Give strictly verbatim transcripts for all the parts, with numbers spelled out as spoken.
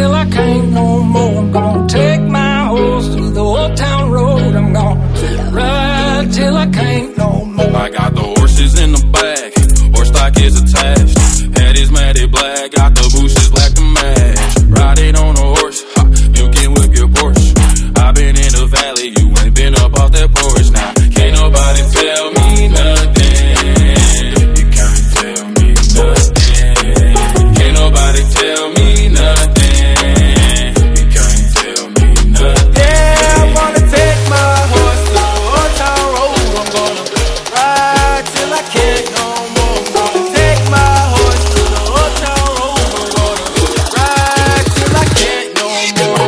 till I can't no more. I'm gonna take my horse to the old town road. I'm gonna ride till I can't no more. I got the horses in the back, horse stock is attached. Head is matted black, got the bushes black to match. Riding on a horse, ha, you can whip your Porsche. I've been in the valley, you ain't been up off that porch. Now, can't nobody tell me nothing. You can't tell me nothing. Can't nobody tell me nothing. You can't tell me nothing. Yeah, I wanna take my horse to the old town road. I'm gonna ride till I can't no more. I'm gonna take my horse to the old town road. I'm gonna ride till I can't no more.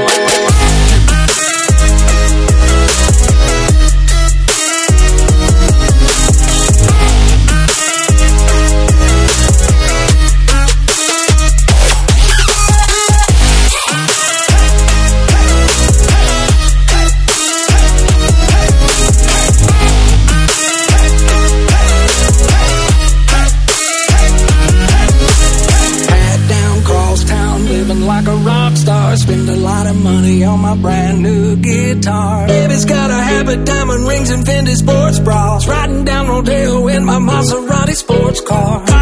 Like a rock star, spend a lot of money on my brand new guitar. Baby's got a habit, diamond rings and Fendi sports bras. Riding down Rodeo in my Maserati sports car.